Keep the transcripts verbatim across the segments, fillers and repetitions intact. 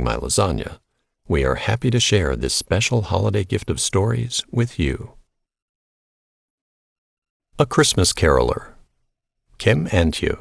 my lasagna, we are happy to share this special holiday gift of stories with you. A Christmas Caroler, Kim Antue.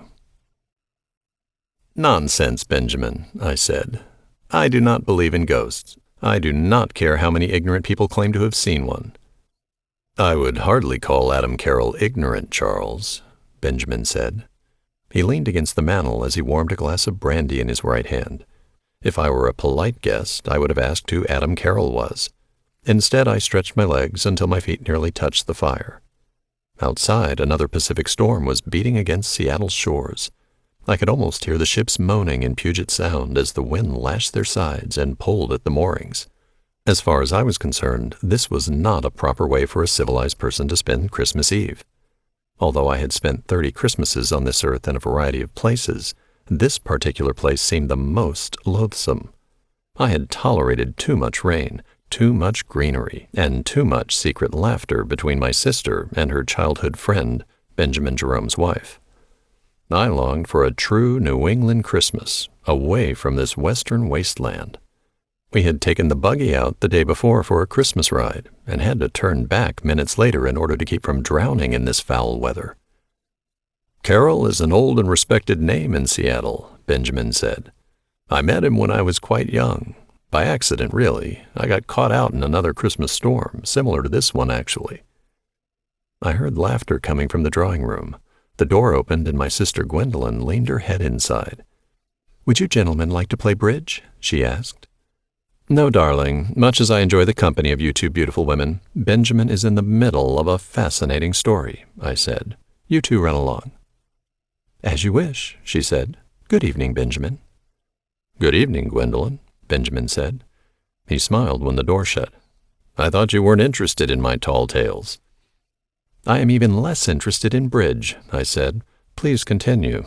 "Nonsense, Benjamin," I said. "I do not believe in ghosts. I do not care how many ignorant people claim to have seen one." "I would hardly call Adam Carroll ignorant, Charles," Benjamin said. He leaned against the mantel as he warmed a glass of brandy in his right hand. If I were a polite guest, I would have asked who Adam Carroll was. Instead, I stretched my legs until my feet nearly touched the fire. Outside, another Pacific storm was beating against Seattle's shores. I could almost hear the ships moaning in Puget Sound as the wind lashed their sides and pulled at the moorings. As far as I was concerned, this was not a proper way for a civilized person to spend Christmas Eve. Although I had spent thirty Christmases on this earth in a variety of places, this particular place seemed the most loathsome. I had tolerated too much rain, too much greenery, and too much secret laughter between my sister and her childhood friend, Benjamin Jerome's wife. I longed for a true New England Christmas, away from this western wasteland. We had taken the buggy out the day before for a Christmas ride, and had to turn back minutes later in order to keep from drowning in this foul weather. "Carroll is an old and respected name in Seattle," Benjamin said. "I met him when I was quite young. By accident, really. I got caught out in another Christmas storm, similar to this one, actually." I heard laughter coming from the drawing room. The door opened and my sister Gwendolyn leaned her head inside. "Would you gentlemen like to play bridge?" she asked. "No, darling. Much as I enjoy the company of you two beautiful women, Benjamin is in the middle of a fascinating story," I said. "You two run along." "As you wish," she said. "Good evening, Benjamin." "Good evening, Gwendolyn," Benjamin said. He smiled when the door shut. "I thought you weren't interested in my tall tales." "I am even less interested in bridge," I said. "Please continue."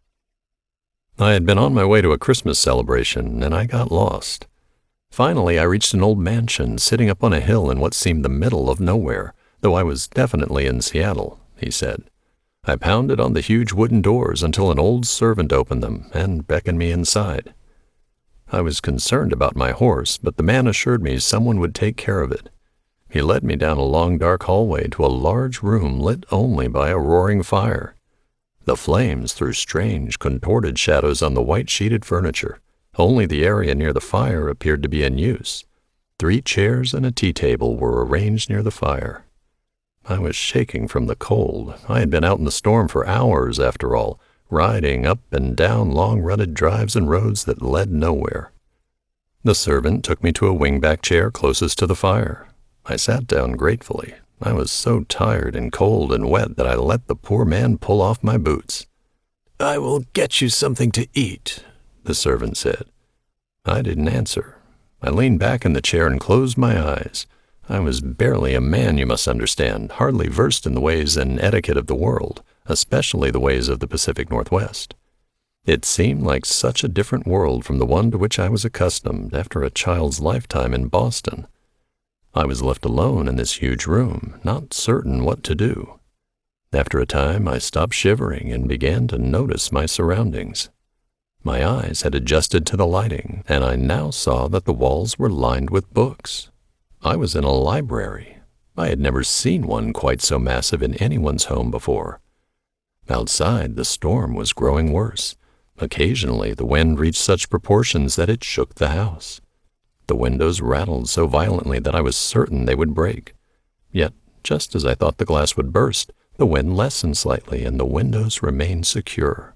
I had been on my way to a Christmas celebration, and I got lost. Finally, I reached an old mansion sitting up on a hill in what seemed the middle of nowhere, though I was definitely in Seattle, he said. I pounded on the huge wooden doors until an old servant opened them and beckoned me inside. I was concerned about my horse, but the man assured me someone would take care of it. He led me down a long dark hallway to a large room lit only by a roaring fire. The flames threw strange, contorted shadows on the white-sheeted furniture. Only the area near the fire appeared to be in use. Three chairs and a tea table were arranged near the fire. I was shaking from the cold. I had been out in the storm for hours, after all, riding up and down long rutted drives and roads that led nowhere. The servant took me to a wing-back chair closest to the fire. I sat down gratefully. I was so tired and cold and wet that I let the poor man pull off my boots. "I will get you something to eat," the servant said. I didn't answer. I leaned back in the chair and closed my eyes. I was barely a man, you must understand, hardly versed in the ways and etiquette of the world, especially the ways of the Pacific Northwest. It seemed like such a different world from the one to which I was accustomed after a child's lifetime in Boston. I was left alone in this huge room, not certain what to do. After a time, I stopped shivering and began to notice my surroundings. My eyes had adjusted to the lighting, and I now saw that the walls were lined with books. I was in a library. I had never seen one quite so massive in anyone's home before. Outside, the storm was growing worse. Occasionally, the wind reached such proportions that it shook the house. The windows rattled so violently that I was certain they would break. Yet, just as I thought the glass would burst, the wind lessened slightly and the windows remained secure.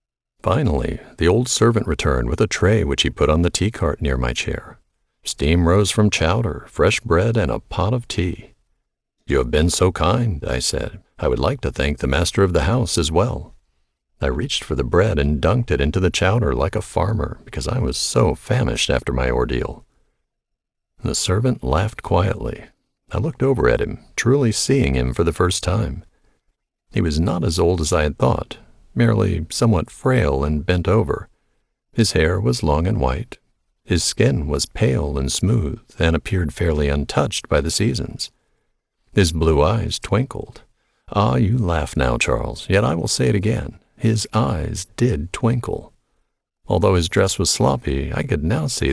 Finally, the old servant returned with a tray which he put on the tea cart near my chair. Steam rose from chowder, fresh bread, and a pot of tea. "You have been so kind," I said. "I would like to thank the master of the house as well." I reached for the bread and dunked it into the chowder like a farmer because I was so famished after my ordeal. The servant laughed quietly. I looked over at him, truly seeing him for the first time. He was not as old as I had thought, merely somewhat frail and bent over. His hair was long and white. His skin was pale and smooth and appeared fairly untouched by the seasons. His blue eyes twinkled. Ah, you laugh now, Charles, yet I will say it again. His eyes did twinkle. Although his dress was sloppy, I could now see